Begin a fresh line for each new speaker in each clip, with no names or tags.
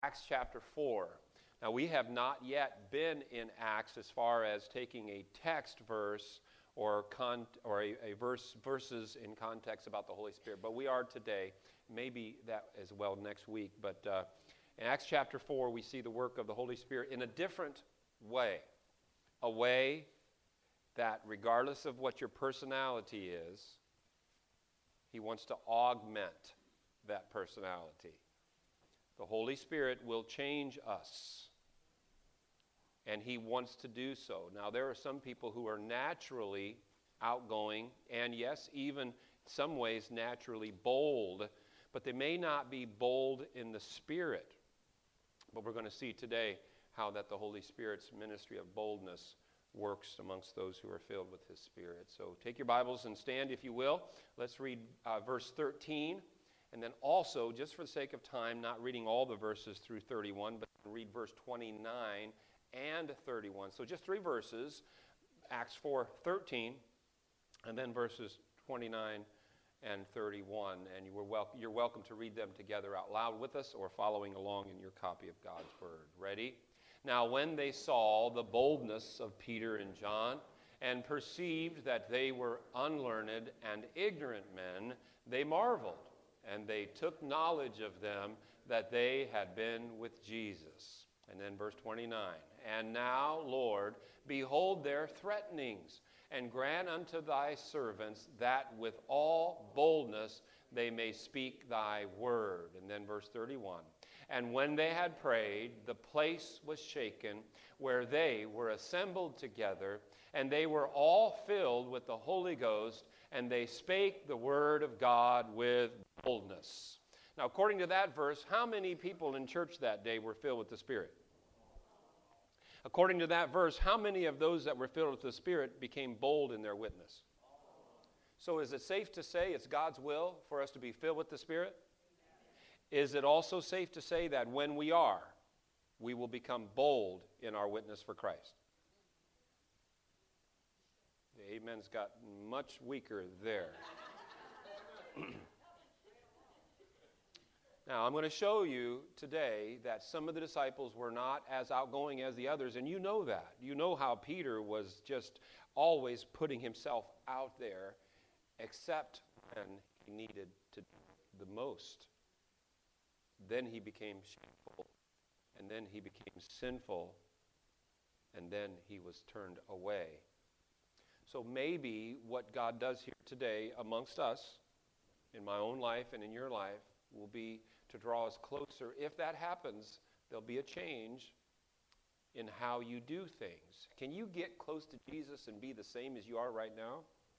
Acts chapter 4. Now, we have not yet been in Acts as far as taking a text verse or verses in context about the Holy Spirit, but we are today. Maybe that as well next week. But in Acts chapter 4, we see the work of the Holy Spirit in a different way. A way that regardless of what your personality is, He wants to augment that personality. The Holy Spirit will change us, and He wants to do so. Now, there are some people who are naturally outgoing, and yes, even in some ways naturally bold, but they may not be bold in the Spirit. But we're going to see today how that the Holy Spirit's ministry of boldness works amongst those who are filled with His Spirit. So take your Bibles and stand, if you will. Let's read verse 13. And then also, just for the sake of time, not reading all the verses through 31, but read verse 29 and 31. So just three verses, Acts 4:13, and then verses 29 and 31. And you're welcome to read them together out loud with us or following along in your copy of God's Word. Ready? Now when they saw the boldness of Peter and John and perceived that they were unlearned and ignorant men, they marveled. And they took knowledge of them that they had been with Jesus. And then verse 29. And now, Lord, behold their threatenings, and grant unto thy servants that with all boldness they may speak thy word. And then verse 31. And when they had prayed, the place was shaken where they were assembled together, and they were all filled with the Holy Ghost, and they spake the word of God with boldness. Now, according to that verse, how many people in church that day were filled with the Spirit? According to that verse, how many of those that were filled with the Spirit became bold in their witness? So is it safe to say it's God's will for us to be filled with the Spirit? Is it also safe to say that when we are, we will become bold in our witness for Christ? The amen's got much weaker there. Now, I'm going to show you today that some of the disciples were not as outgoing as the others, and you know that. You know how Peter was just always putting himself out there, except when he needed to do the most. Then he became shameful, and then he became sinful, and then he was turned away. So maybe what God does here today amongst us, in my own life and in your life, will be to draw us closer. If that happens, there'll be a change in how you do things. Can you get close to Jesus and be the same as you are right now?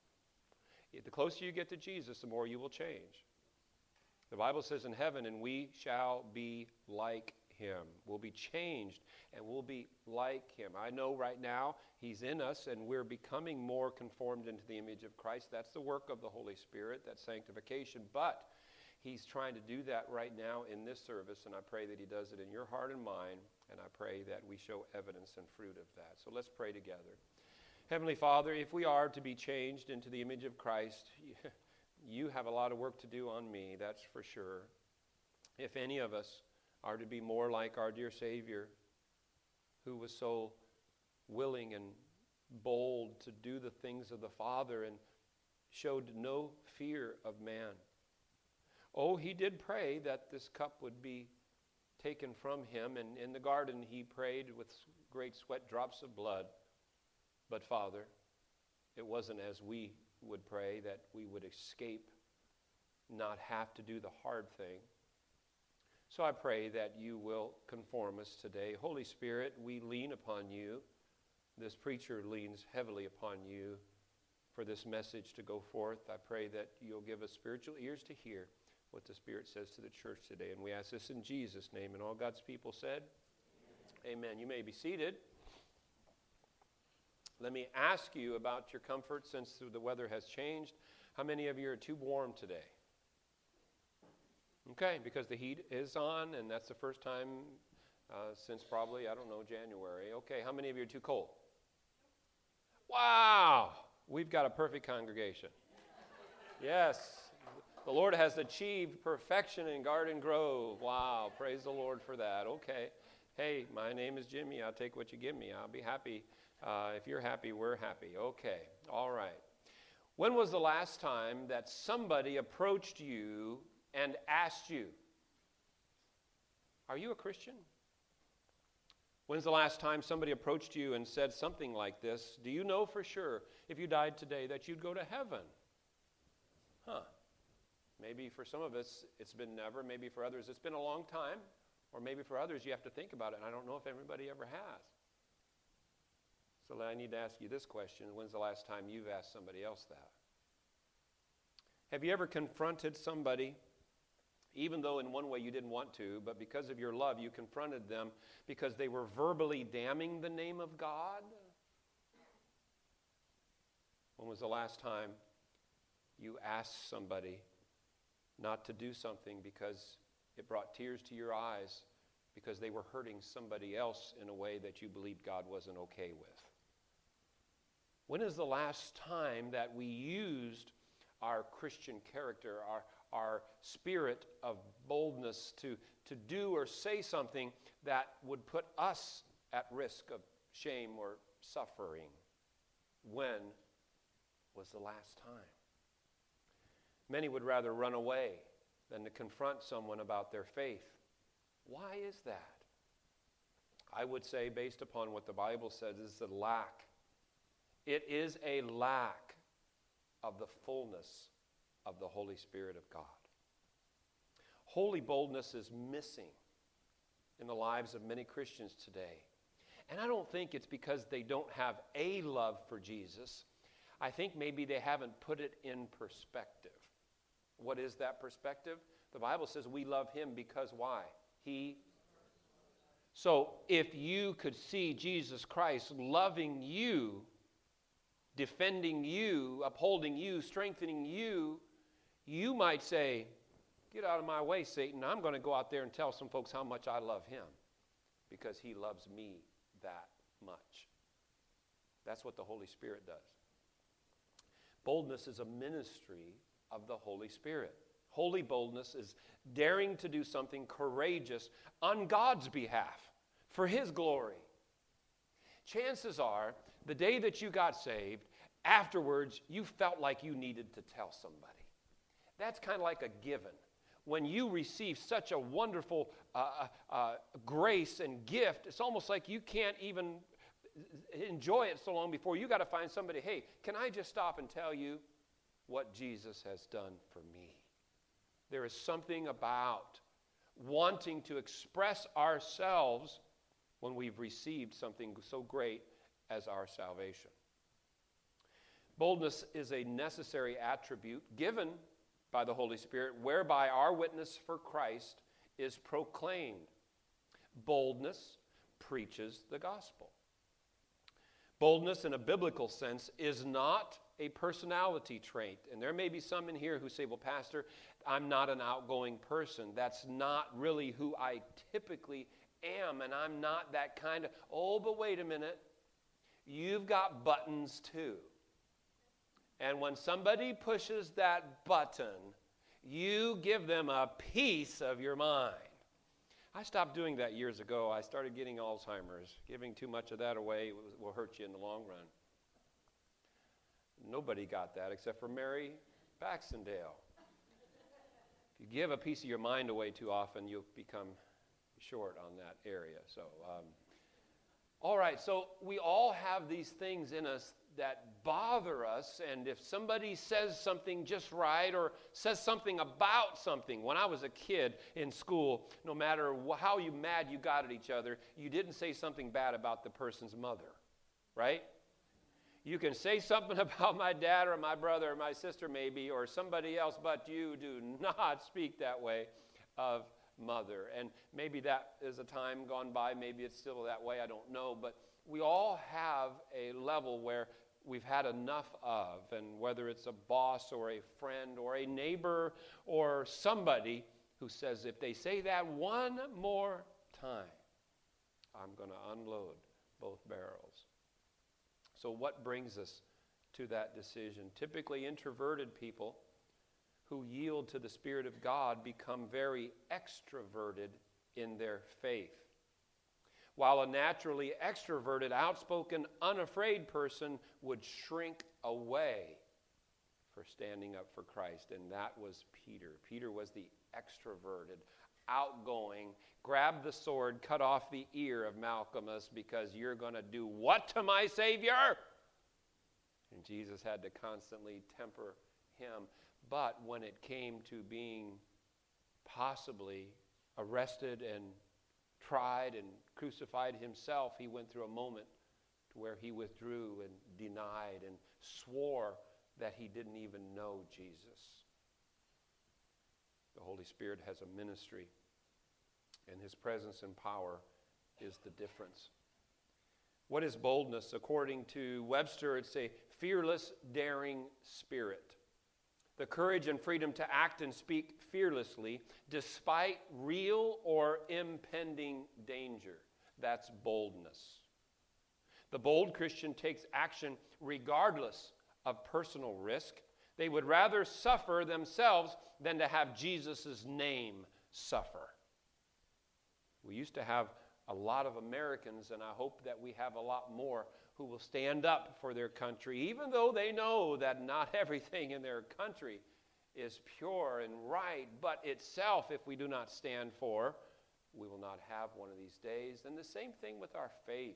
The closer you get to Jesus, the more you will change. The Bible says in heaven, and we shall be like Him. We'll be changed and we'll be like Him. I know right now He's in us and we're becoming more conformed into the image of Christ. That's the work of the Holy Spirit, that's sanctification. But He's trying to do that right now in this service, and I pray that He does it in your heart and mine, and I pray that we show evidence and fruit of that. So let's pray together. Heavenly Father, if we are to be changed into the image of Christ, you have a lot of work to do on me, that's for sure. If any of us are to be more like our dear Savior, who was so willing and bold to do the things of the Father and showed no fear of man. Oh, He did pray that this cup would be taken from Him, and in the garden He prayed with great sweat drops of blood. But Father, it wasn't as we would pray, that we would escape, not have to do the hard thing. So I pray that you will conform us today. Holy Spirit, we lean upon you. This preacher leans heavily upon you for this message to go forth. I pray that you'll give us spiritual ears to hear what the Spirit says to the church today. And we ask this in Jesus' name. And all God's people said, Amen. You may be seated. Let me ask you about your comfort since the weather has changed. How many of you are too warm today? Okay, because the heat is on, and that's the first time since probably, January. Okay, how many of you are too cold? Wow, we've got a perfect congregation. Yes, The Lord has achieved perfection in Garden Grove. Wow, praise the Lord for that. Okay. Hey, my name is Jimmy. I'll take what you give me. I'll be happy. If you're happy, we're happy. Okay, all right. When was the last time that somebody approached you and asked you, are you a Christian? When's the last time somebody approached you and said something like this? Do you know for sure if you died today that you'd go to heaven? Maybe for some of us it's been never. Maybe for others it's been a long time. Or maybe for others you have to think about it. And I don't know if everybody ever has. So I need to ask you this question. When's the last time you've asked somebody else that? Have you ever confronted somebody, even though in one way you didn't want to, but because of your love you confronted them because they were verbally damning the name of God? When was the last time you asked somebody not to do something because it brought tears to your eyes because they were hurting somebody else in a way that you believed God wasn't okay with? When is the last time that we used our Christian character, our spirit of boldness to do or say something that would put us at risk of shame or suffering? When was the last time? Many would rather run away than to confront someone about their faith. Why is that? I would say, based upon what the Bible says, is the lack. It is a lack of the fullness of the Holy Spirit of God. Holy boldness is missing in the lives of many Christians today. And I don't think it's because they don't have a love for Jesus. I think maybe they haven't put it in perspective. What is that perspective? The Bible says we love him because why? So if you could see Jesus Christ loving you, defending you, upholding you, strengthening you, you might say, get out of my way, Satan. I'm going to go out there and tell some folks how much I love him because he loves me that much. That's what the Holy Spirit does. Boldness is a ministry of the Holy Spirit. Holy boldness is daring to do something courageous on God's behalf for his glory. Chances are, the day that you got saved, afterwards you felt like you needed to tell somebody. That's kind of like a given. When you receive such a wonderful grace and gift, it's almost like you can't even enjoy it so long before you got to find somebody, hey, can I just stop and tell you what Jesus has done for me? There is something about wanting to express ourselves when we've received something so great as our salvation. Boldness is a necessary attribute given by the Holy Spirit whereby our witness for Christ is proclaimed. Boldness preaches the gospel. Boldness in a biblical sense is not a personality trait. And there may be some in here who say, well, Pastor, I'm not an outgoing person. That's not really who I typically am. And I'm not that kind of, oh, but wait a minute. You've got buttons too. And when somebody pushes that button, you give them a piece of your mind. I stopped doing that years ago. I started getting Alzheimer's. Giving too much of that away will hurt you in the long run. Nobody got that except for Mary Baxendale. If you give a piece of your mind away too often, you'll become short on that area. So, all right, so we all have these things in us that bother us, and if somebody says something just right or says something about something, when I was a kid in school, no matter how mad you got at each other, you didn't say something bad about the person's mother, right? You can say something about my dad or my brother or my sister maybe or somebody else, but you do not speak that way of mother. And maybe that is a time gone by, maybe it's still that way, I don't know, but we all have a level where we've had enough of, and whether it's a boss or a friend or a neighbor or somebody who says, if they say that one more time, I'm going to unload both barrels. So what brings us to that decision? Typically introverted people who yield to the Spirit of God become very extroverted in their faith, while a naturally extroverted, outspoken, unafraid person would shrink away for standing up for Christ. And that was Peter. Peter was the extroverted, outgoing, grab the sword, cut off the ear of Malchus because you're going to do what to my Savior? And Jesus had to constantly temper him. But when it came to being possibly arrested and tried and crucified himself, he went through a moment where he withdrew and denied and swore that he didn't even know Jesus. The Holy Spirit has a ministry, and his presence and power is the difference. What is boldness? According to Webster, it's a fearless, daring spirit. The courage and freedom to act and speak fearlessly despite real or impending danger. That's boldness. The bold Christian takes action regardless of personal risk. They would rather suffer themselves than to have Jesus' name suffer. We used to have a lot of Americans, and I hope that we have a lot more, who will stand up for their country, even though they know that not everything in their country is pure and right, but itself, if we do not stand for, we will not have one of these days. And the same thing with our faith.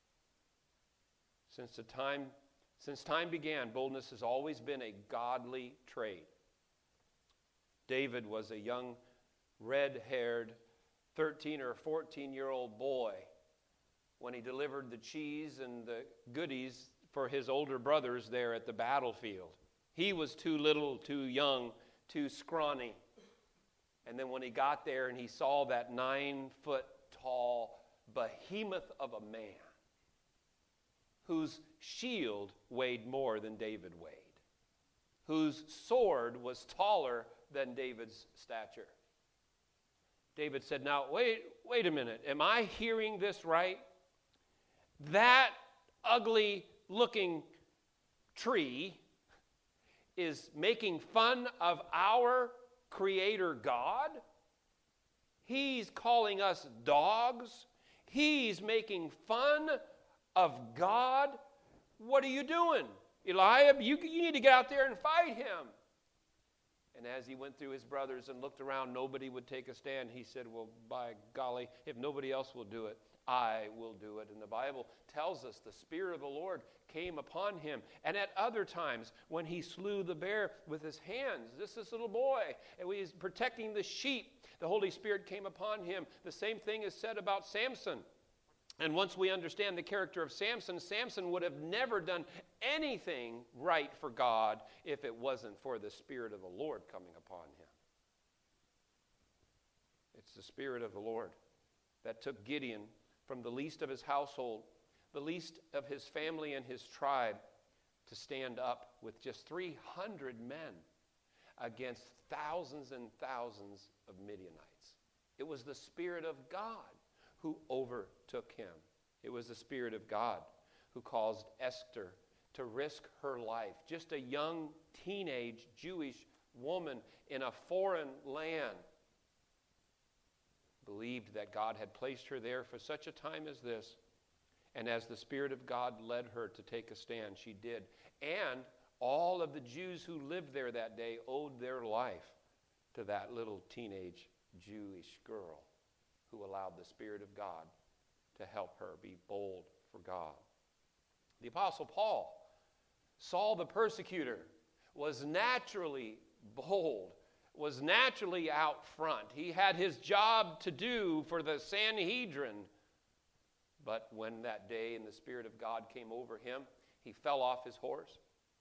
Since time began, boldness has always been a godly trait. David was a young, red-haired, 13 or 14-year-old boy when he delivered the cheese and the goodies for his older brothers there at the battlefield. He was too little, too young, too scrawny. And then when he got there and he saw that 9-foot-tall behemoth of a man whose shield weighed more than David weighed, whose sword was taller than David's stature, David said, now, wait a minute. Am I hearing this right? That ugly-looking tree is making fun of our Creator God? He's calling us dogs? He's making fun of God? What are you doing? Eliab, you need to get out there and fight him. And as he went through his brothers and looked around, nobody would take a stand. He said, well, by golly, if nobody else will do it, I will do it. And the Bible tells us the Spirit of the Lord came upon him. And at other times, when he slew the bear with his hands, this little boy, and he was protecting the sheep, the Holy Spirit came upon him. The same thing is said about Samson. And once we understand the character of Samson, Samson would have never done anything right for God if it wasn't for the Spirit of the Lord coming upon him. It's the Spirit of the Lord that took Gideon from the least of his household, the least of his family and his tribe, to stand up with just 300 men against thousands and thousands of Midianites. It was the Spirit of God who overtook him. It was the Spirit of God who caused Esther to risk her life. Just a young teenage Jewish woman in a foreign land believed that God had placed her there for such a time as this. And as the Spirit of God led her to take a stand, she did. And all of the Jews who lived there that day owed their life to that little teenage Jewish girl who allowed the Spirit of God to help her be bold for God. The Apostle Paul, Saul the persecutor, was naturally bold, was naturally out front. He had his job to do for the Sanhedrin. But when that day and the Spirit of God came over him, he fell off his horse.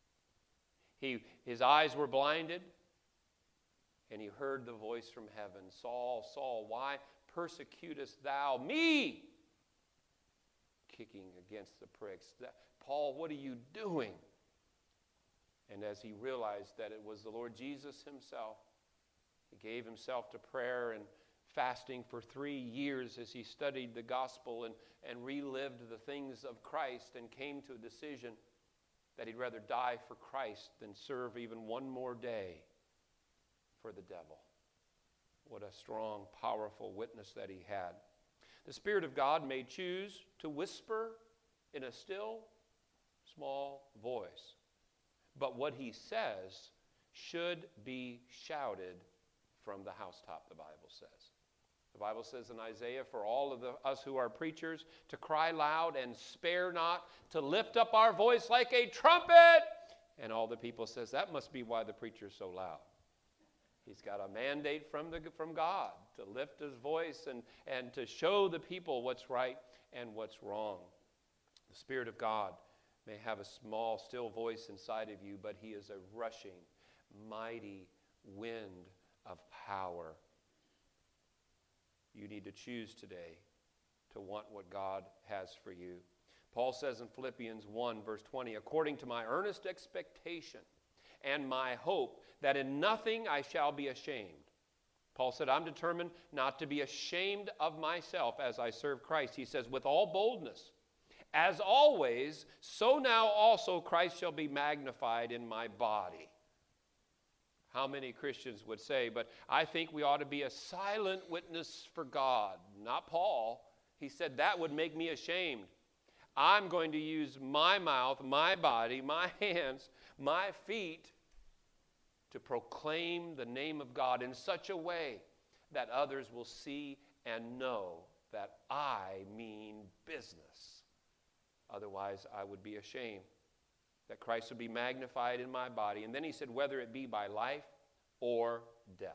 His eyes were blinded, and he heard the voice from heaven, Saul, Saul, why persecutest thou me? Kicking against the pricks. Paul, what are you doing? And as he realized that it was the Lord Jesus himself, he gave himself to prayer and fasting for 3 years as he studied the gospel and relived the things of Christ, and came to a decision that he'd rather die for Christ than serve even one more day for the devil. What a strong, powerful witness that he had. The Spirit of God may choose to whisper in a still, small voice. But what he says should be shouted from the housetop, the Bible says. The Bible says in Isaiah, for all of us who are preachers, to cry loud and spare not, to lift up our voice like a trumpet. And all the people says, that must be why the preacher's so loud. He's got a mandate from God to lift his voice and to show the people what's right and what's wrong. The Spirit of God may have a small, still voice inside of you, but he is a rushing, mighty wind of power. You need to choose today to want what God has for you. Paul says in Philippians 1, verse 20, according to my earnest expectation and my hope that in nothing I shall be ashamed. Paul said, I'm determined not to be ashamed of myself as I serve Christ. He says, with all boldness, as always, so now also Christ shall be magnified in my body. How many Christians would say, but I think we ought to be a silent witness for God. Not Paul. He said that would make me ashamed. I'm going to use my mouth, my body, my hands, my feet to proclaim the name of God in such a way that others will see and know that I mean business. Otherwise, I would be ashamed. That Christ would be magnified in my body. And then he said, whether it be by life or death.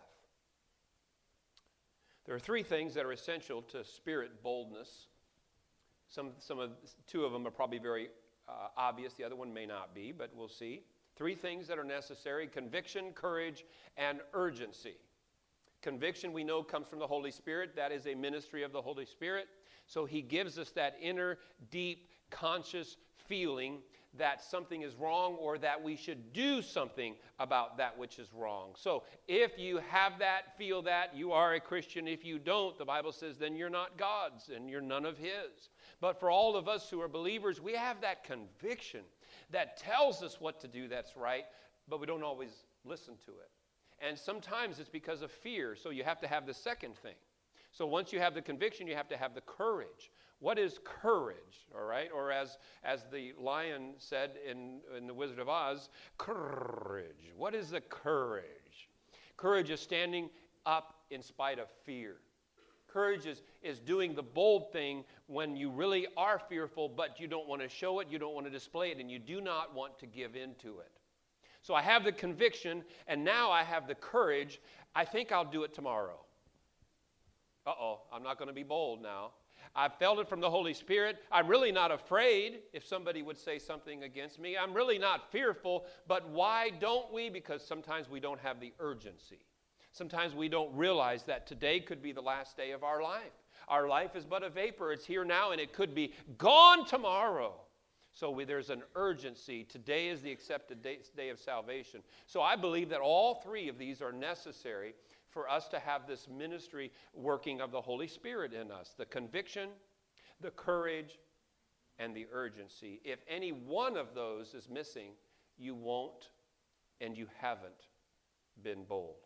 There are three things that are essential to spirit boldness. Two of them are probably very obvious. The other one may not be, but we'll see. Three things that are necessary: conviction, courage, and urgency. Conviction, we know, comes from the Holy Spirit. That is a ministry of the Holy Spirit. So he gives us that inner, deep, conscious feeling that something is wrong or that we should do something about that which is wrong. So if you have that, feel that, you are a Christian. If you don't, the Bible says then you're not God's and you're none of his. But for all of us who are believers, we have that conviction that tells us what to do that's right, but we don't always listen to it. And sometimes it's because of fear, so you have to have the second thing. So once you have the conviction, you have to have the courage. What is courage, all right? Or as the lion said in The Wizard of Oz, courage. What is the courage? Courage is standing up in spite of fear. Courage is doing the bold thing when you really are fearful, but you don't want to show it, you don't want to display it, and you do not want to give in to it. So I have the conviction, and now I have the courage. I think I'll do it tomorrow. I'm not going to be bold now. I've felt it from the Holy Spirit. I'm really not afraid if somebody would say something against me. I'm really not fearful, but why don't we? Because sometimes we don't have the urgency. Sometimes we don't realize that today could be the last day of our life. Our life is but a vapor. It's here now, and it could be gone tomorrow. So there's an urgency. Today is the accepted day of salvation. So I believe that all three of these are necessary for us to have this ministry working of the Holy Spirit in us. The conviction, the courage, and the urgency. If any one of those is missing, you won't and you haven't been bold.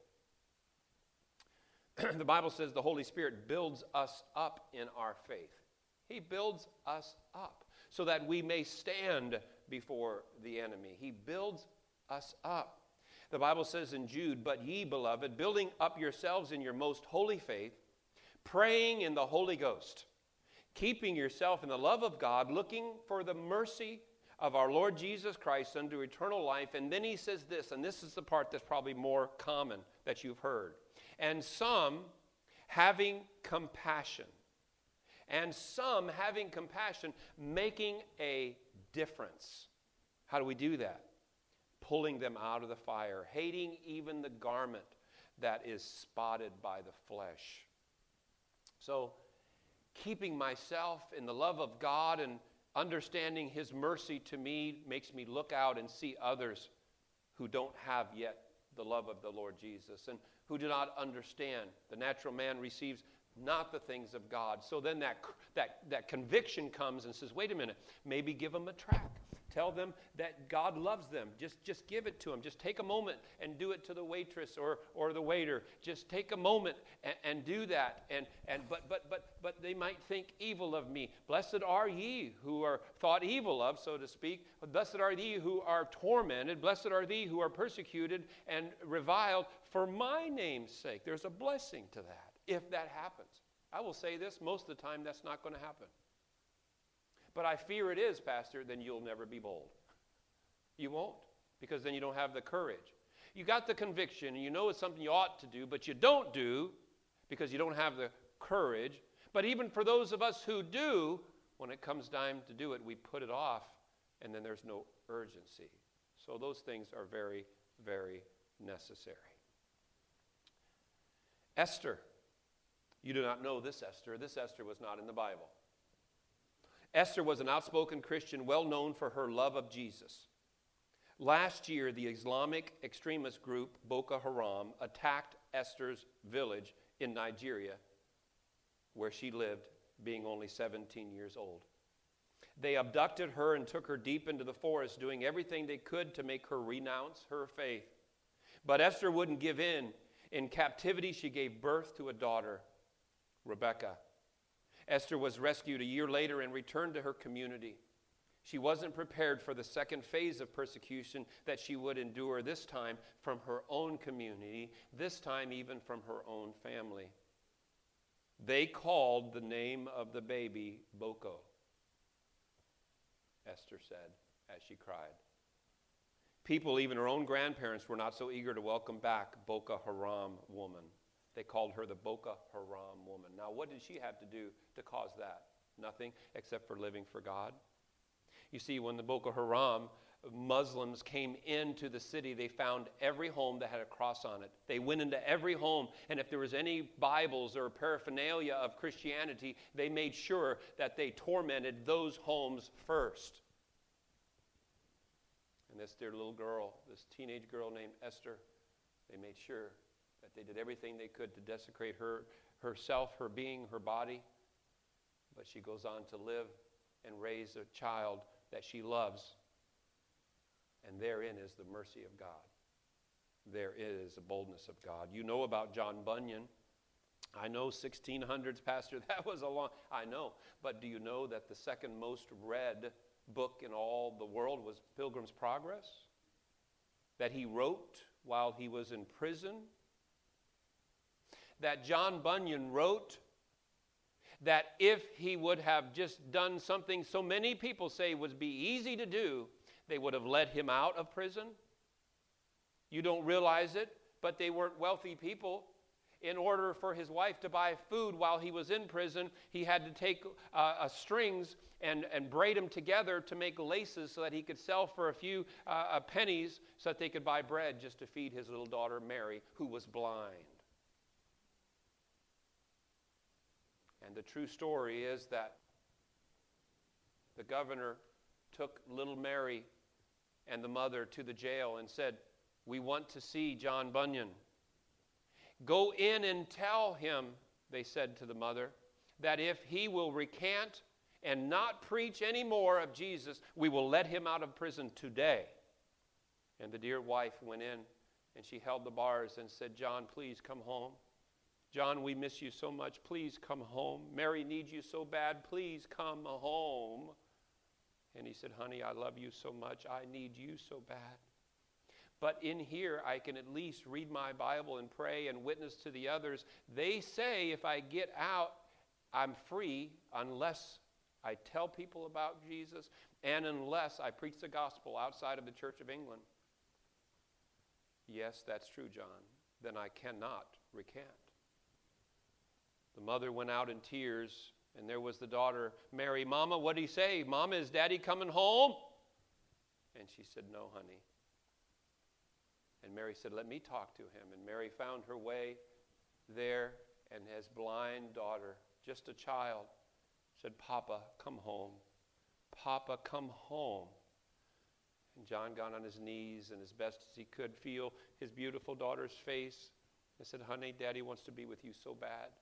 The Bible says the Holy Spirit builds us up in our faith. He builds us up so that we may stand before the enemy. He builds us up. The Bible says in Jude, but ye, beloved, building up yourselves in your most holy faith, praying in the Holy Ghost, keeping yourself in the love of God, looking for the mercy of our Lord Jesus Christ unto eternal life. And then he says this, and this is the part that's probably more common that you've heard. And some having compassion. And some having compassion, making a difference. How do we do that? Pulling them out of the fire, hating even the garment that is spotted by the flesh. So, keeping myself in the love of God and understanding his mercy to me makes me look out and see others who don't have yet the love of the Lord Jesus and who do not understand. The natural man receives not the things of God. So then that conviction comes and says, wait a minute, maybe give them a tract. Tell them that God loves them. Just give it to them. Just take a moment and do it to the waitress or the waiter. Just take a moment and do that. But they might think evil of me. Blessed are ye who are thought evil of, so to speak. Blessed are ye who are tormented. Blessed are ye who are persecuted and reviled for my name's sake. There's a blessing to that if that happens. I will say this, most of the time that's not going to happen. But I fear it is, Pastor, then you'll never be bold. You won't, because then you don't have the courage. You got the conviction, and you know it's something you ought to do, but you don't do because you don't have the courage. But even for those of us who do, when it comes time to do it, we put it off, and then there's no urgency. So those things are very, very necessary. Esther. You do not know this Esther. This Esther was not in the Bible. Esther was an outspoken Christian, well known for her love of Jesus. Last year, the Islamic extremist group Boko Haram attacked Esther's village in Nigeria, where she lived, being only 17 years old. They abducted her and took her deep into the forest, doing everything they could to make her renounce her faith. But Esther wouldn't give in. In captivity, she gave birth to a daughter, Rebecca. Esther was rescued a year later and returned to her community. She wasn't prepared for the second phase of persecution that she would endure, this time from her own community, this time even from her own family. They called the name of the baby Boko, Esther said as she cried. People, even her own grandparents, were not so eager to welcome back Boko Haram woman. They called her the Boko Haram woman. Now, what did she have to do to cause that? Nothing except for living for God. You see, when the Boko Haram Muslims came into the city, they found every home that had a cross on it. They went into every home, and if there was any Bibles or paraphernalia of Christianity, they made sure that they tormented those homes first. And this dear little girl, this teenage girl named Esther, they made sure that they did everything they could to desecrate herself, her being, her body. But she goes on to live and raise a child that she loves. And therein is the mercy of God. There is the boldness of God. You know about John Bunyan. I know 1600s, Pastor, that was a long... I know. But do you know that the second most read book in all the world was Pilgrim's Progress? That he wrote while he was in prison? That John Bunyan wrote that if he would have just done something so many people say would be easy to do, they would have let him out of prison. You don't realize it, but they weren't wealthy people. In order for his wife to buy food while he was in prison, he had to take strings and braid them together to make laces so that he could sell for a few pennies so that they could buy bread just to feed his little daughter Mary, who was blind. And the true story is that the governor took little Mary and the mother to the jail and said, "We want to see John Bunyan." "Go in and tell him," they said to the mother, "that if he will recant and not preach any more of Jesus, we will let him out of prison today." And the dear wife went in and she held the bars and said, "John, please come home. John, we miss you so much. Please come home. Mary needs you so bad. Please come home." And he said, "Honey, I love you so much. I need you so bad. But in here, I can at least read my Bible and pray and witness to the others. They say if I get out, I'm free unless I tell people about Jesus and unless I preach the gospel outside of the Church of England." "Yes, that's true, John. Then I cannot recant." The mother went out in tears, and there was the daughter, Mary. "Mama, what did he say? Mama, is Daddy coming home?" And she said, "No, honey." And Mary said, "Let me talk to him." And Mary found her way there, and his blind daughter, just a child, said, "Papa, come home. Papa, come home." And John got on his knees, and as best as he could feel his beautiful daughter's face, and said, "Honey, Daddy wants to be with you so bad.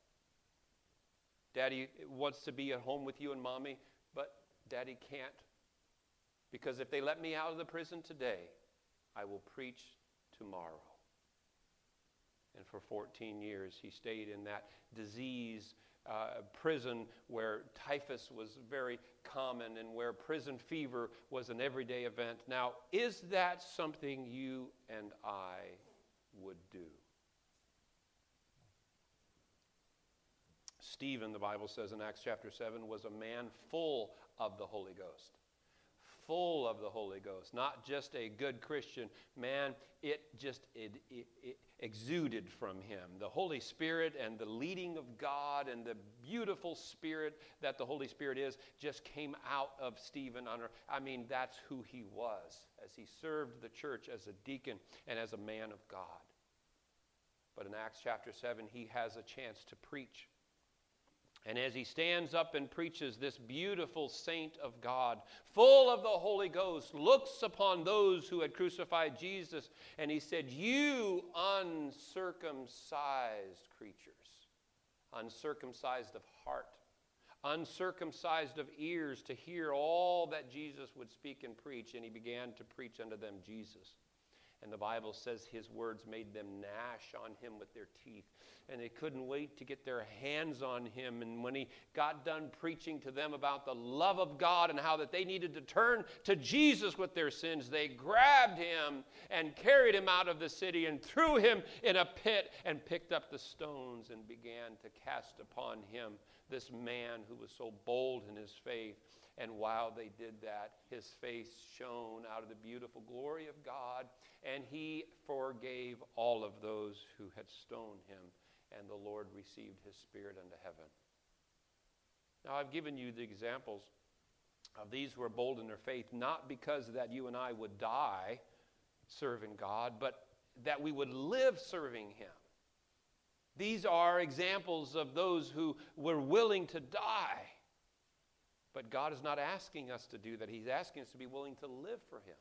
Daddy wants to be at home with you and Mommy, but Daddy can't. Because if they let me out of the prison today, I will preach tomorrow. And for 14 years, he stayed in that disease prison where typhus was very common and where prison fever was an everyday event. Now, is that something you and I would do? Stephen, the Bible says in Acts chapter 7, was a man full of the Holy Ghost. Full of the Holy Ghost. Not just a good Christian man, it exuded from him. The Holy Spirit and the leading of God and the beautiful spirit that the Holy Spirit is just came out of Stephen. I mean, that's who he was as he served the church as a deacon and as a man of God. But in Acts chapter 7, he has a chance to preach. And as he stands up and preaches, this beautiful saint of God, full of the Holy Ghost, looks upon those who had crucified Jesus, and he said, "You uncircumcised creatures, uncircumcised of heart, uncircumcised of ears, to hear all that Jesus would speak and preach." And he began to preach unto them Jesus. And the Bible says his words made them gnash on him with their teeth. And they couldn't wait to get their hands on him. And when he got done preaching to them about the love of God and how that they needed to turn to Jesus with their sins, they grabbed him and carried him out of the city and threw him in a pit and picked up the stones and began to cast upon him this man who was so bold in his faith. And while they did that, his face shone out of the beautiful glory of God, and he forgave all of those who had stoned him, and the Lord received his spirit unto heaven. Now, I've given you the examples of these who are bold in their faith, not because that you and I would die serving God, but that we would live serving him. These are examples of those who were willing to die. But God is not asking us to do that. He's asking us to be willing to live for him.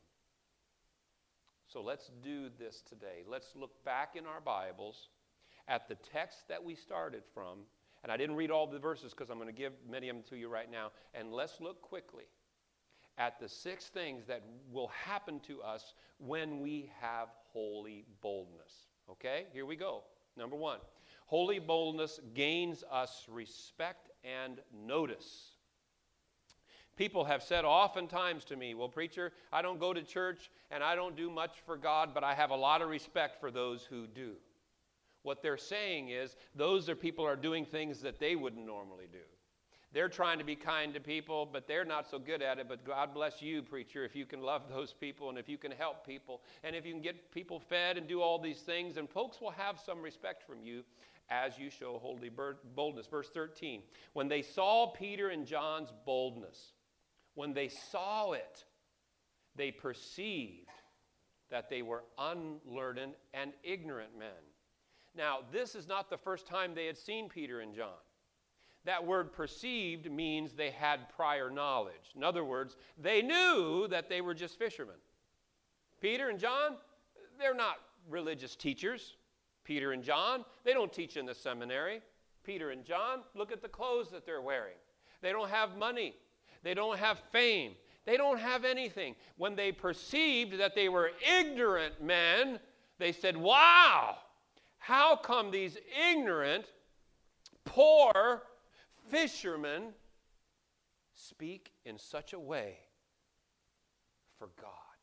So let's do this today. Let's look back in our Bibles at the text that we started from. And I didn't read all the verses because I'm going to give many of them to you right now. And let's look quickly at the 6 things that will happen to us when we have holy boldness. Okay, here we go. Number 1, holy boldness gains us respect and notice. People have said oftentimes to me, "Well, preacher, I don't go to church and I don't do much for God, but I have a lot of respect for those who do." What they're saying is those are people who are doing things that they wouldn't normally do. They're trying to be kind to people, but they're not so good at it. But God bless you, preacher, if you can love those people and if you can help people and if you can get people fed and do all these things, and folks will have some respect from you as you show holy boldness. Verse 13, when they saw Peter and John's boldness, when they saw it, they perceived that they were unlearned and ignorant men. Now, this is not the first time they had seen Peter and John. That word perceived means they had prior knowledge. In other words, they knew that they were just fishermen. Peter and John, they're not religious teachers. Peter and John, they don't teach in the seminary. Peter and John, look at the clothes that they're wearing. They don't have money. They don't have fame. They don't have anything. When they perceived that they were ignorant men, they said, "Wow, how come these ignorant, poor fishermen speak in such a way for God?"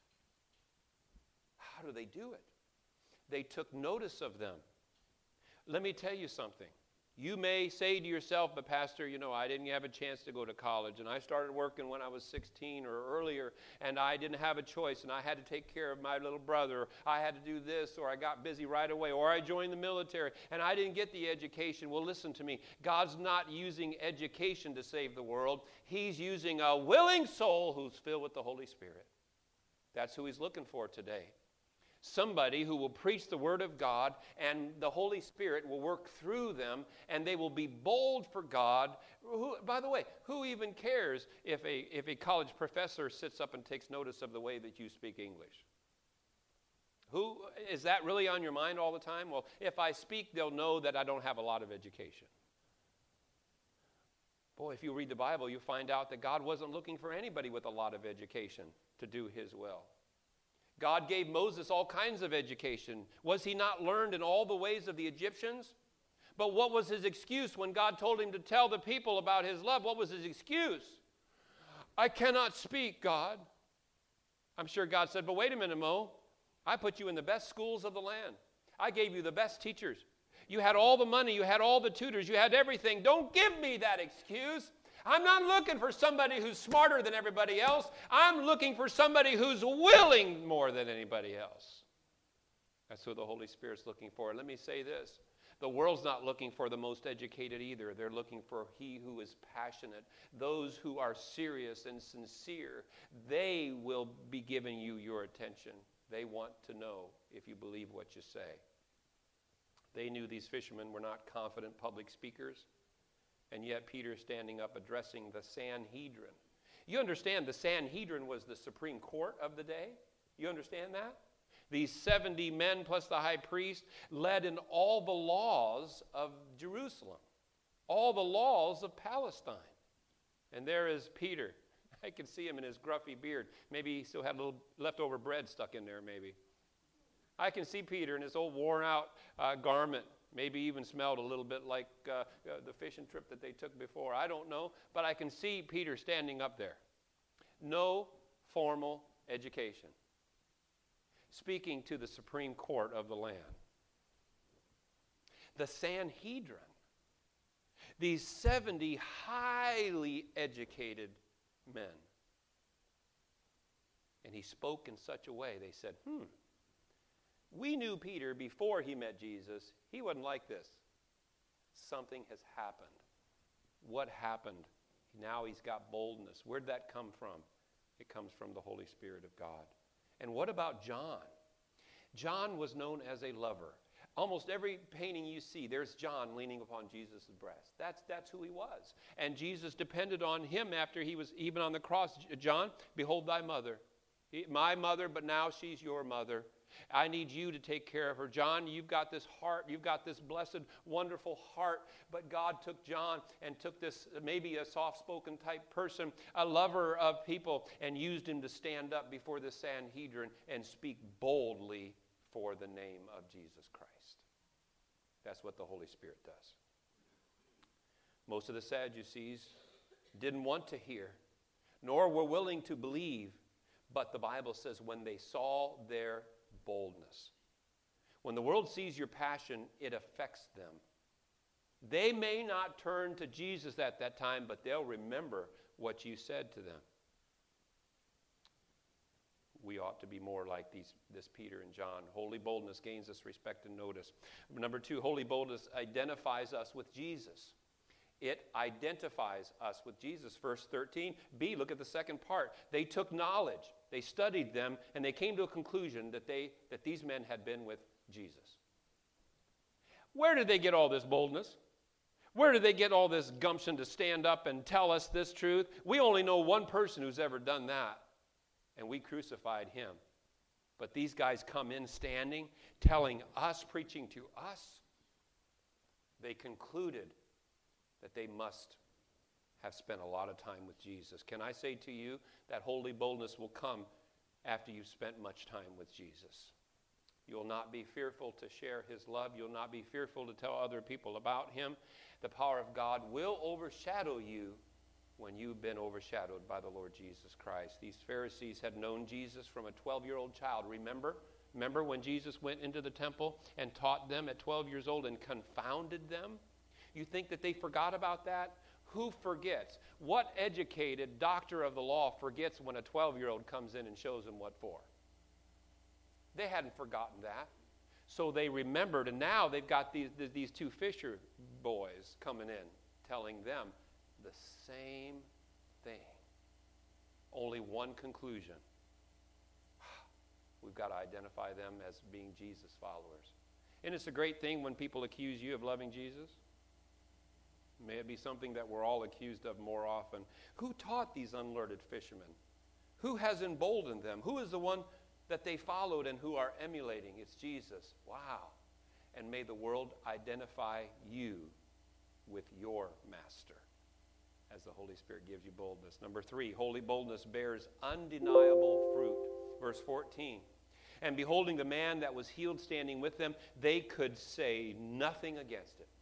How do they do it? They took notice of them. Let me tell you something. You may say to yourself, "But Pastor, I didn't have a chance to go to college, and I started working when I was 16 or earlier, and I didn't have a choice, and I had to take care of my little brother, or I had to do this, or I got busy right away, or I joined the military, and I didn't get the education." Well, listen to me. God's not using education to save the world. He's using a willing soul who's filled with the Holy Spirit. That's who he's looking for today. Somebody who will preach the Word of God, and the Holy Spirit will work through them, and they will be bold for God. By the way, who even cares if a college professor sits up and takes notice of the way that you speak English? Who is that really on your mind all the time? Well, if I speak, they'll know that I don't have a lot of education. Boy, if you read the Bible, you find out that God wasn't looking for anybody with a lot of education to do his will. God gave Moses all kinds of education. Was he not learned in all the ways of the Egyptians? But what was his excuse when God told him to tell the people about his love? What was his excuse? I cannot speak, God. I'm sure God said, but wait a minute, Mo. I put you in the best schools of the land. I gave you the best teachers. You had all the money. You had all the tutors. You had everything. Don't give me that excuse. I'm not looking for somebody who's smarter than everybody else. I'm looking for somebody who's willing more than anybody else. That's what the Holy Spirit's looking for. Let me say this. The world's not looking for the most educated either. They're looking for he who is passionate. Those who are serious and sincere, they will be giving you your attention. They want to know if you believe what you say. They knew these fishermen were not confident public speakers, and yet Peter standing up addressing the Sanhedrin. You understand the Sanhedrin was the Supreme Court of the day? You understand that? These 70 men plus the high priest led in all the laws of Jerusalem, all the laws of Palestine. And there is Peter. I can see him in his gruffy beard. Maybe he still had a little leftover bread stuck in there, maybe. I can see Peter in his old worn-out garment. Maybe even smelled a little bit like the fishing trip that they took before. I don't know. But I can see Peter standing up there. No formal education. Speaking to the Supreme Court of the land. The Sanhedrin. These 70 highly educated men. And he spoke in such a way, they said, we knew Peter before he met Jesus. He wasn't like this. Something has happened. What happened? Now he's got boldness. Where'd that come from? It comes from the Holy Spirit of God. And what about John? John was known as a lover. Almost every painting you see, there's John leaning upon Jesus' breast. That's who he was. And Jesus depended on him after he was even on the cross. John, behold thy mother. My mother, but now she's your mother. I need you to take care of her. John, you've got this heart. You've got this blessed, wonderful heart. But God took John and took this, maybe a soft-spoken type person, a lover of people, and used him to stand up before the Sanhedrin and speak boldly for the name of Jesus Christ. That's what the Holy Spirit does. Most of the Sadducees didn't want to hear, nor were willing to believe, but the Bible says when they saw their boldness. When the world sees your passion, it affects them. They may not turn to Jesus at that time, but they'll remember what you said to them. We ought to be more like this Peter and John. Holy boldness gains us respect and notice. Number 2, holy boldness identifies us with Jesus. It identifies us with Jesus. Verse 13. B, look at the second part. They took knowledge. They studied them, and they came to a conclusion that these men had been with Jesus. Where did they get all this boldness? Where did they get all this gumption to stand up and tell us this truth? We only know one person who's ever done that, and we crucified him. But these guys come in standing, telling us, preaching to us. They concluded that they must have spent a lot of time with Jesus. Can I say to you that holy boldness will come after you've spent much time with Jesus? You'll not be fearful to share his love. You'll not be fearful to tell other people about him. The power of God will overshadow you when you've been overshadowed by the Lord Jesus Christ. These Pharisees had known Jesus from a 12-year-old child. Remember when Jesus went into the temple and taught them at 12 years old and confounded them? You think that they forgot about that? Who forgets? What educated doctor of the law forgets when a 12-year-old comes in and shows him what for? They hadn't forgotten that. So they remembered, and now they've got these two fisher boys coming in, telling them the same thing. Only one conclusion. We've got to identify them as being Jesus followers. And it's a great thing when people accuse you of loving Jesus. May it be something that we're all accused of more often. Who taught these unlearned fishermen? Who has emboldened them? Who is the one that they followed and who are emulating? It's Jesus. Wow. And may the world identify you with your master as the Holy Spirit gives you boldness. Number 3, holy boldness bears undeniable fruit. Verse 14. And beholding the man that was healed standing with them, they could say nothing against it.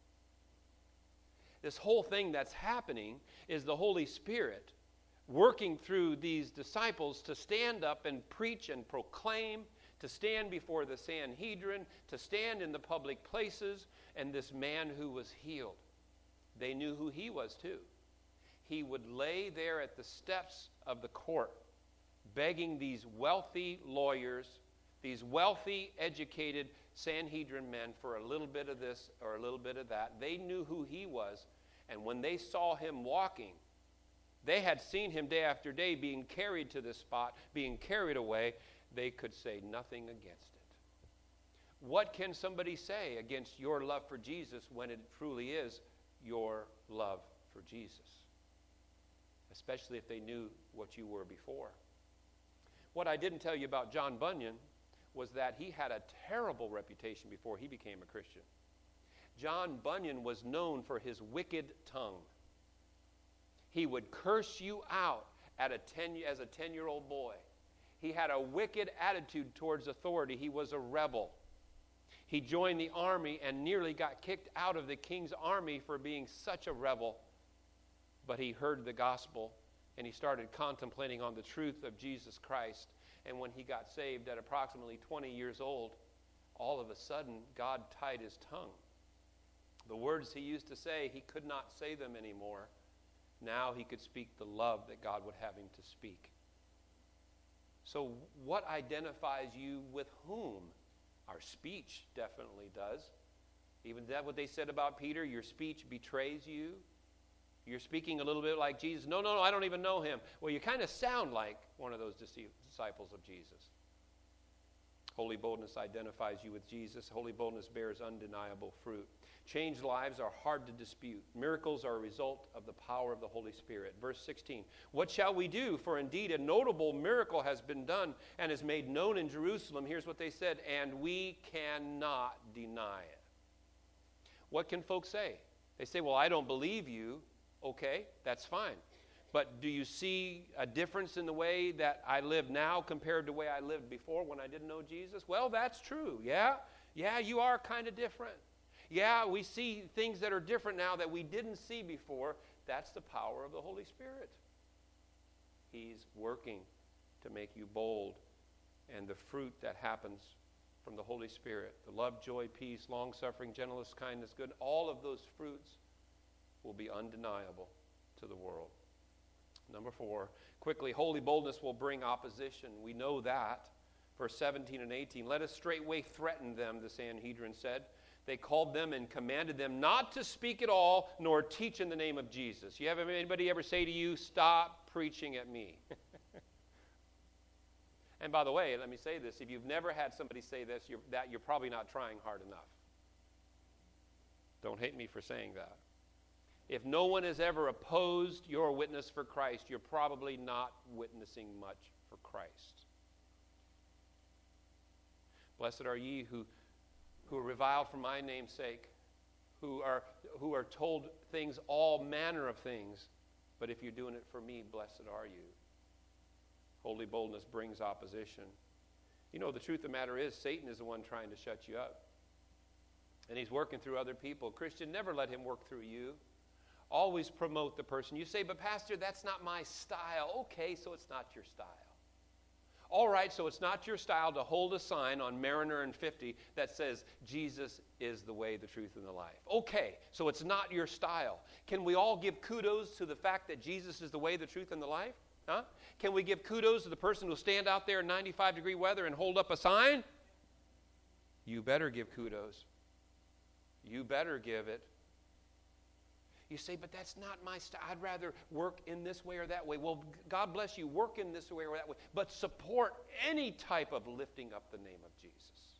This whole thing that's happening is the Holy Spirit working through these disciples to stand up and preach and proclaim, to stand before the Sanhedrin, to stand in the public places, and this man who was healed. They knew who he was too. He would lay there at the steps of the court, begging these wealthy lawyers, these wealthy, educated Sanhedrin men for a little bit of this or a little bit of that. They knew who he was, and when they saw him walking, they had seen him day after day being carried to this spot, being carried away. They could say nothing against it. What can somebody say against your love for Jesus when it truly is your love for Jesus? Especially if they knew what you were before. What I didn't tell you about John Bunyan was that he had a terrible reputation before he became a Christian. John Bunyan was known for his wicked tongue. He would curse you out as a 10-year-old boy. He had a wicked attitude towards authority. He was a rebel. He joined the army and nearly got kicked out of the king's army for being such a rebel. But he heard the gospel and he started contemplating on the truth of Jesus Christ. And when he got saved at approximately 20 years old, all of a sudden God tied his tongue. The words he used to say, he could not say them anymore. Now he could speak the love that God would have him to speak. So what identifies you with whom? Our speech definitely does. Even that what they said about Peter, your speech betrays you. You're speaking a little bit like Jesus. No, I don't even know him. Well, you kind of sound like one of those disciples of Jesus. Holy boldness identifies you with Jesus. Holy boldness bears undeniable fruit. Changed lives are hard to dispute. Miracles are a result of the power of the Holy Spirit. Verse 16, what shall we do? For indeed a notable miracle has been done and is made known in Jerusalem. Here's what they said, and we cannot deny it. What can folks say? They say, well, I don't believe you. Okay, that's fine. But do you see a difference in the way that I live now compared to the way I lived before when I didn't know Jesus? Well, that's true. Yeah, you are kind of different. Yeah, we see things that are different now that we didn't see before. That's the power of the Holy Spirit. He's working to make you bold. And the fruit that happens from the Holy Spirit, the love, joy, peace, long-suffering, gentleness, kindness, good, all of those fruits will be undeniable to the world. Number 4, quickly, holy boldness will bring opposition. We know that. Verse 17 and 18, let us straightway threaten them, the Sanhedrin said. They called them and commanded them not to speak at all, nor teach in the name of Jesus. You have anybody ever say to you, stop preaching at me? And by the way, let me say this. If you've never had somebody say this, you're probably not trying hard enough. Don't hate me for saying that. If no one has ever opposed your witness for Christ, you're probably not witnessing much for Christ. Blessed are ye who are reviled for my name's sake, who are told things, all manner of things. But if you're doing it for me, blessed are you. Holy boldness brings opposition. You know, the truth of the matter is, Satan is the one trying to shut you up. And he's working through other people. Christian, never let him work through you. Always promote the person. You say, but Pastor, that's not my style. Okay, so it's not your style. All right, so it's not your style to hold a sign on Mariner and 50 that says, Jesus is the way, the truth, and the life. Okay, so it's not your style. Can we all give kudos to the fact that Jesus is the way, the truth, and the life? Huh? Can we give kudos to the person who'll stand out there in 95-degree weather and hold up a sign? You better give kudos. You better give it. You say, but that's not my style. I'd rather work in this way or that way. Well, God bless you. Work in this way or that way. But support any type of lifting up the name of Jesus.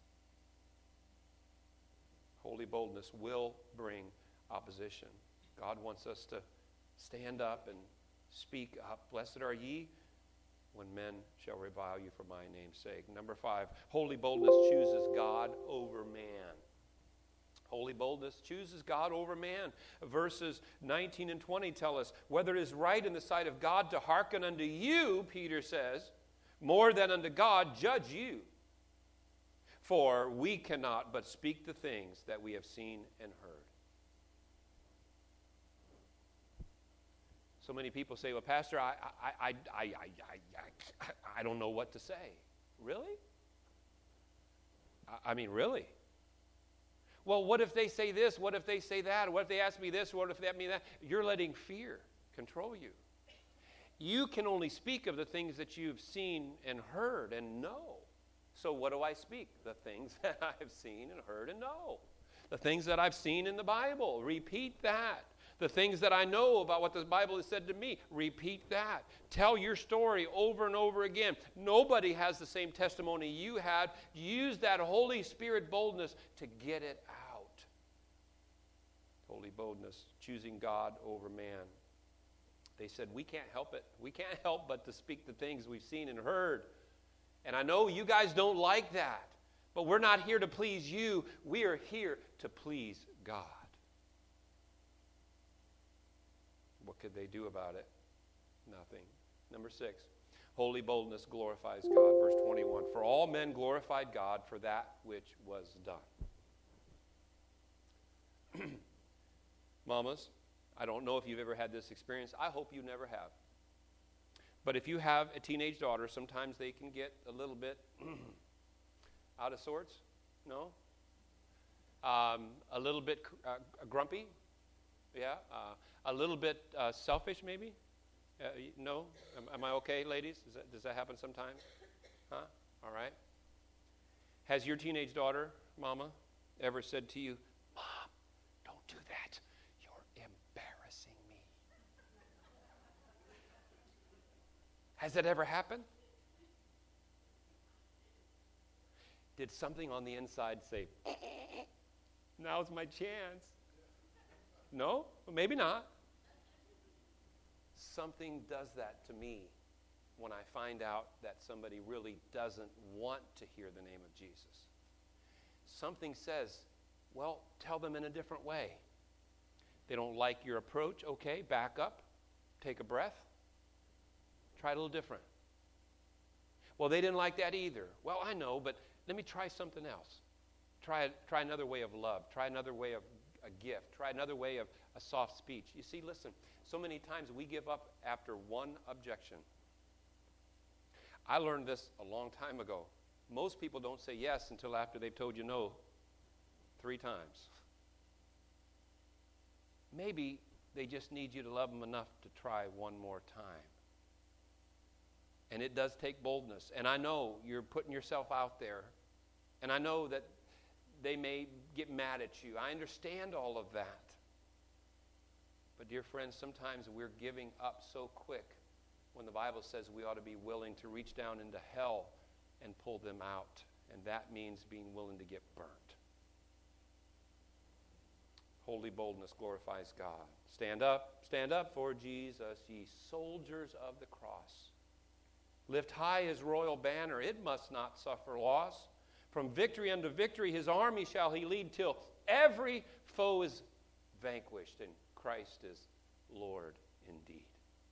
Holy boldness will bring opposition. God wants us to stand up and speak up. Blessed are ye when men shall revile you for my name's sake. Number 5, holy boldness chooses God over man. Holy boldness chooses God over man. Verses 19 and 20 tell us, whether it is right in the sight of God to hearken unto you, Peter says, more than unto God, judge you. For we cannot but speak the things that we have seen and heard. So many people say, well, Pastor, I don't know what to say. Really? I mean, really? Well, what if they say this? What if they say that? What if they ask me this? What if they ask me that? You're letting fear control you. You can only speak of the things that you've seen and heard and know. So what do I speak? The things that I have seen and heard and know. The things that I've seen in the Bible. Repeat that. The things that I know about what the Bible has said to me, repeat that. Tell your story over and over again. Nobody has the same testimony you had. Use that Holy Spirit boldness to get it out. Holy boldness, choosing God over man. They said, we can't help it. We can't help but to speak the things we've seen and heard. And I know you guys don't like that, but we're not here to please you. We are here to please God. What could they do about it? Nothing. Number 6, holy boldness glorifies God. Verse 21, for all men glorified God for that which was done. Mamas, I don't know if you've ever had this experience. I hope you never have. But if you have a teenage daughter, sometimes they can get a little bit out of sorts. No? A little bit grumpy. Yeah. A little bit selfish, maybe? No? Am I okay, ladies? Does that happen sometimes? Huh? All right. Has your teenage daughter, Mama, ever said to you, Mom, don't do that. You're embarrassing me. Has that ever happened? Did something on the inside say, now's my chance? No? Well, maybe not. Something does that to me when I find out that somebody really doesn't want to hear the name of Jesus. Something says, well, tell them in a different way. They don't like your approach. Okay, back up. Take a breath. Try it a little different. Well, they didn't like that either. Well, I know, but let me try something else. Try another way of love. Try another way of a gift. Try another way of a soft speech. You see, listen, so many times we give up after one objection. I learned this a long time ago. Most people don't say yes until after they've told you no 3 times. Maybe they just need you to love them enough to try one more time. And it does take boldness. And I know you're putting yourself out there. And I know that they may get mad at you. I understand all of that. But dear friends, sometimes we're giving up so quick when the Bible says we ought to be willing to reach down into hell and pull them out. And that means being willing to get burnt. Holy boldness glorifies God. Stand up for Jesus, ye soldiers of the cross. Lift high his royal banner, it must not suffer loss. From victory unto victory his army shall he lead, till every foe is vanquished and Christ is Lord indeed.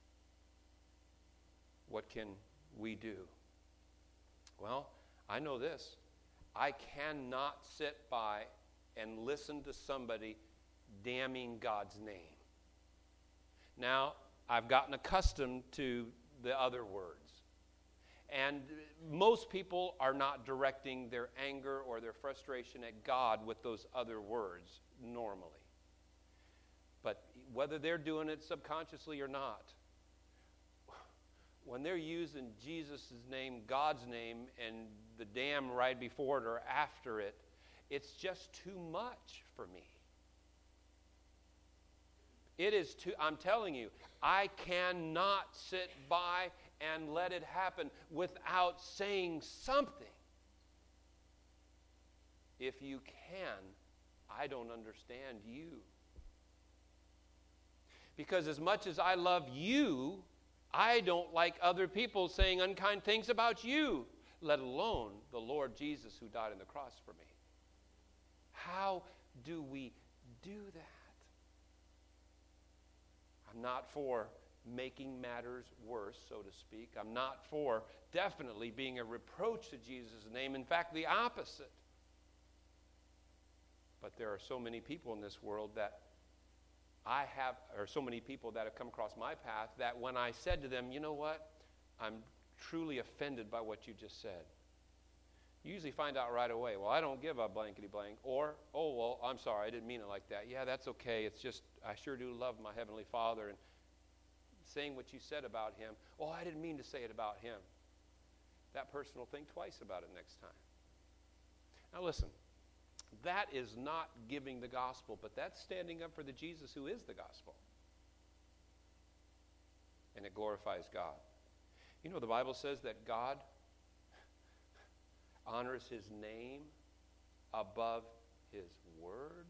What can we do? Well, I know this. I cannot sit by and listen to somebody damning God's name. Now, I've gotten accustomed to the other words. And most people are not directing their anger or their frustration at God with those other words normally. But whether they're doing it subconsciously or not, when they're using Jesus' name, God's name, and the damn right before it or after it, it's just too much for me. It is too, I'm telling you, I cannot sit by and let it happen without saying something. If you can, I don't understand you. Because as much as I love you, I don't like other people saying unkind things about you, let alone the Lord Jesus who died on the cross for me. How do we do that? I'm not for making matters worse, so to speak. I'm not for definitely being a reproach to Jesus' name. In fact, the opposite. But there are so many people in this world that so many people that have come across my path that when I said to them, you know what, I'm truly offended by what you just said. You usually find out right away, well, I don't give a blankety blank. Or, oh, well, I'm sorry, I didn't mean it like that. Yeah, that's okay. It's just, I sure do love my Heavenly Father. And saying what you said about Him, oh, I didn't mean to say it about Him. That person will think twice about it next time. Now listen, that is not giving the gospel, but that's standing up for the Jesus who is the gospel. And it glorifies God. You know, the Bible says that God honors His name above His word.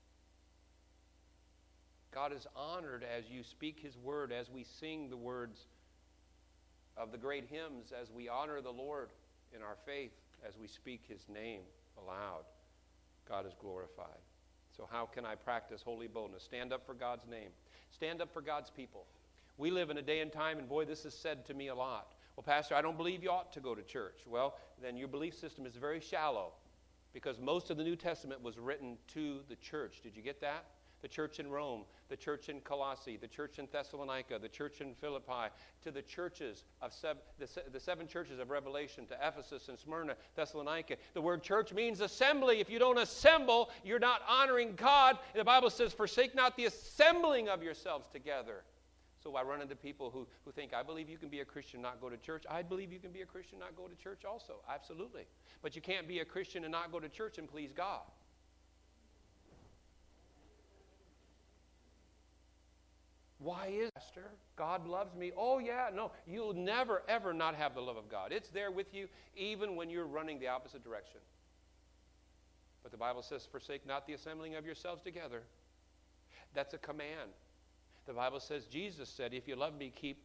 God is honored as you speak His word, as we sing the words of the great hymns, as we honor the Lord in our faith, as we speak His name aloud. God is glorified. So how can I practice holy boldness? Stand up for God's name. Stand up for God's people. We live in a day and time, and boy, this is said to me a lot. Well, Pastor, I don't believe you ought to go to church. Well, then your belief system is very shallow, because most of the New Testament was written to the church. Did you get that? The church in Rome, the church in Colossae, the church in Thessalonica, the church in Philippi, to the churches of the seven churches of Revelation, to Ephesus and Smyrna, Thessalonica. The word church means assembly. If you don't assemble, you're not honoring God. The Bible says, forsake not the assembling of yourselves together. So I run into people who think, I believe you can be a Christian and not go to church. I believe you can be a Christian and not go to church also. Absolutely. But you can't be a Christian and not go to church and please God. Why is Pastor? God loves me. Oh, yeah. No, you'll never, ever not have the love of God. It's there with you even when you're running the opposite direction. But the Bible says, forsake not the assembling of yourselves together. That's a command. The Bible says, Jesus said, if you love me, keep.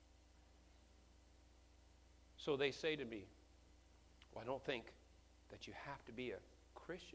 So they say to me, well, I don't think that you have to be a Christian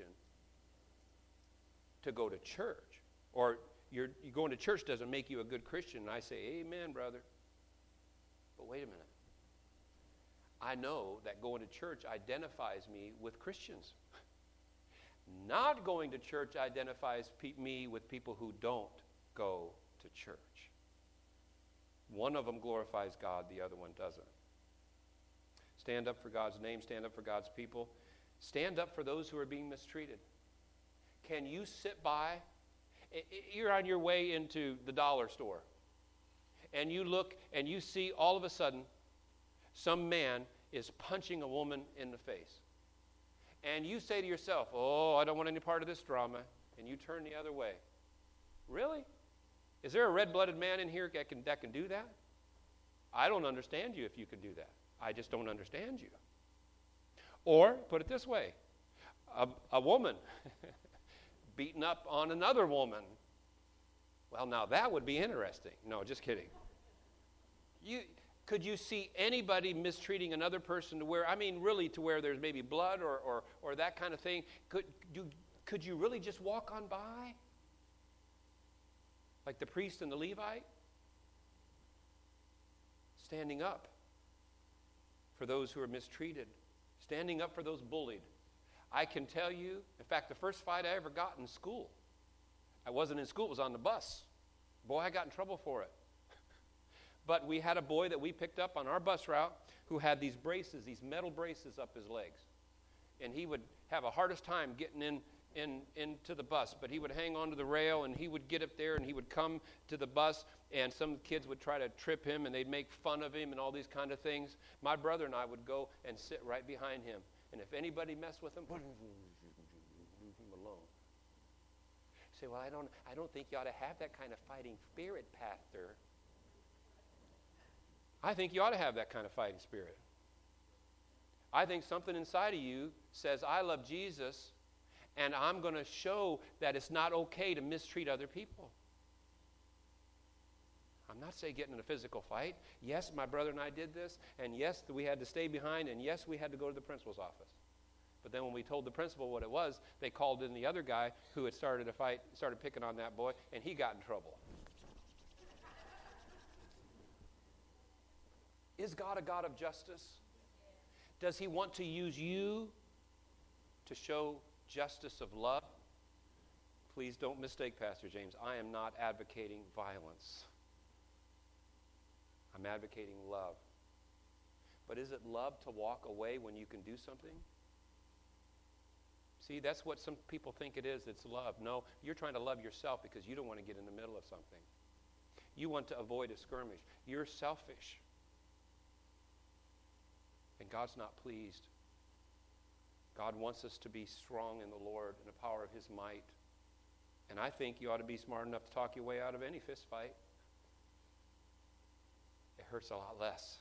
to go to church. Or you going to church doesn't make you a good Christian. And I say, amen, brother. But wait a minute. I know that going to church identifies me with Christians. Not going to church identifies me with people who don't go to church. One of them glorifies God, the other one doesn't. Stand up for God's name, stand up for God's people. Stand up for those who are being mistreated. Can you sit by? You're on your way into the dollar store, and you look and you see all of a sudden some man is punching a woman in the face. And you say to yourself, oh, I don't want any part of this drama, and you turn the other way. Really? Is there a red-blooded man in here that can do that? I don't understand you if you can do that. I just don't understand you. Or, put it this way, a woman beating up on another woman. Well, now that would be interesting. No, just kidding. Could you see anybody mistreating another person to where, really to where there's maybe blood or that kind of thing? Could you really just walk on by? Like the priest and the Levite? Standing up for those who are mistreated. Standing up for those bullied. I can tell you, in fact, the first fight I ever got in school, I wasn't in school, it was on the bus. Boy, I got in trouble for it. But we had a boy that we picked up on our bus route who had these braces, these metal braces up his legs. And he would have a hardest time getting into the bus, but he would hang onto the rail and he would get up there and he would come to the bus, and some kids would try to trip him and they'd make fun of him and all these kind of things. My brother and I would go and sit right behind him. And if anybody messed with him, leave him alone. You say, well, I don't think you ought to have that kind of fighting spirit, Pastor. I think you ought to have that kind of fighting spirit. I think something inside of you says, I love Jesus, and I'm going to show that it's not okay to mistreat other people. I'm not saying getting in a physical fight. Yes, my brother and I did this, and yes, we had to stay behind, and yes, we had to go to the principal's office. But then when we told the principal what it was, they called in the other guy who had started a fight, started picking on that boy, and he got in trouble. Is God a God of justice? Does he want to use you to show justice of love? Please don't mistake, Pastor James. I am not advocating violence. I'm advocating love. But is it love to walk away when you can do something? See, that's what some people think it is. It's love. No, you're trying to love yourself because you don't want to get in the middle of something. You want to avoid a skirmish. You're selfish. And God's not pleased. God wants us to be strong in the Lord and the power of his might. And I think you ought to be smart enough to talk your way out of any fist fight. It hurts a lot less.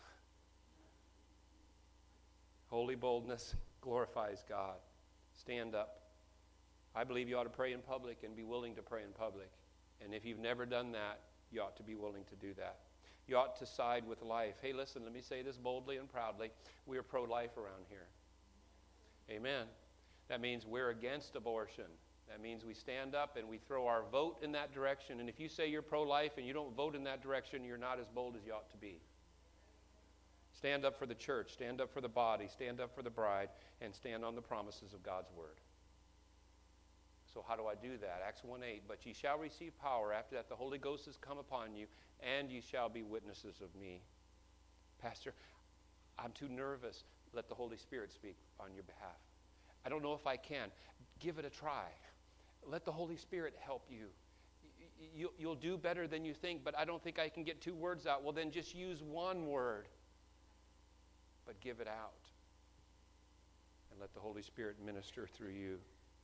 Holy boldness glorifies God. Stand up. I believe you ought to pray in public and be willing to pray in public. And if you've never done that, you ought to be willing to do that. You ought to side with life. Hey, listen, let me say this boldly and proudly. We are pro-life around here. Amen. That means we're against abortion. That means we stand up and we throw our vote in that direction. And if you say you're pro-life and you don't vote in that direction, you're not as bold as you ought to be. Stand up for the church. Stand up for the body. Stand up for the bride. And stand on the promises of God's word. So how do I do that? Acts 1:8, but ye shall receive power. After that the Holy Ghost has come upon you, and ye shall be witnesses of me. Pastor, I'm too nervous. Let the Holy Spirit speak on your behalf. I don't know if I can. Give it a try. Let the Holy Spirit help you. You'll do better than you think, but I don't think I can get 2 words out. Well, then just use 1 word. But give it out. And let the Holy Spirit minister through you.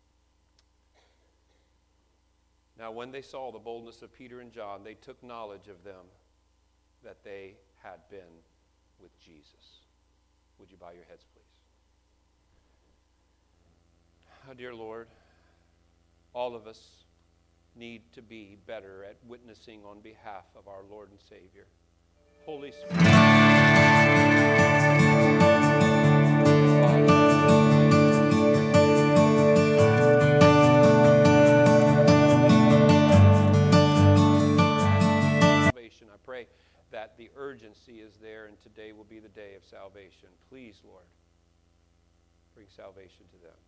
Now, when they saw the boldness of Peter and John, they took knowledge of them that they had been with Jesus. Would you bow your heads, please? Oh, dear Lord, all of us need to be better at witnessing on behalf of our Lord and Savior. Holy Spirit. I pray that the urgency is there and today will be the day of salvation. Please, Lord, bring salvation to them.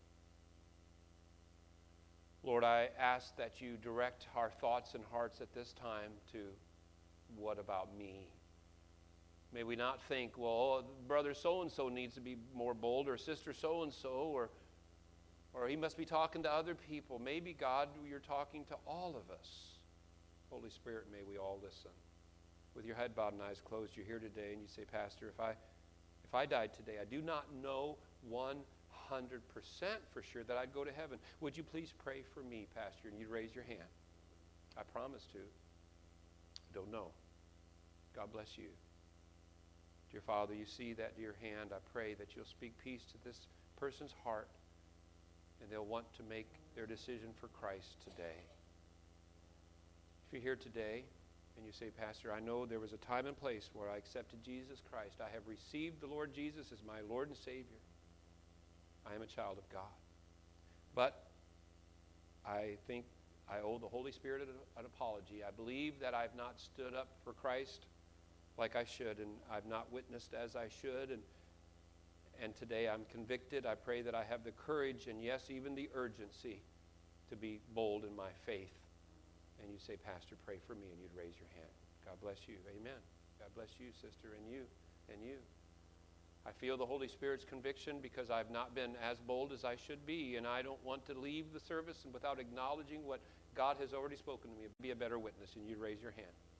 Lord, I ask that you direct our thoughts and hearts at this time to what about me? May we not think, well, brother so-and-so needs to be more bold, or sister so-and-so, or he must be talking to other people. Maybe, God, you're talking to all of us. Holy Spirit, may we all listen. With your head bowed and eyes closed, you're here today and you say, Pastor, if I died today, I do not know 100% for sure that I'd go to heaven. Would you please pray for me, Pastor? And you'd raise your hand. I promise to. I don't know. God bless you. Dear Father, you see that dear hand. I pray that you'll speak peace to this person's heart and they'll want to make their decision for Christ today. If you're here today, and you say, Pastor, I know there was a time and place where I accepted Jesus Christ. I have received the Lord Jesus as my Lord and Savior. I am a child of God. But I think I owe the Holy Spirit an apology. I believe that I've not stood up for Christ like I should, and I've not witnessed as I should, and today I'm convicted. I pray that I have the courage and, yes, even the urgency to be bold in my faith. And you say, Pastor, pray for me, and you'd raise your hand. God bless you. Amen. God bless you, sister, and you, and you. I feel the Holy Spirit's conviction because I've not been as bold as I should be, and I don't want to leave the service without acknowledging what God has already spoken to me. Be a better witness, and you'd raise your hand.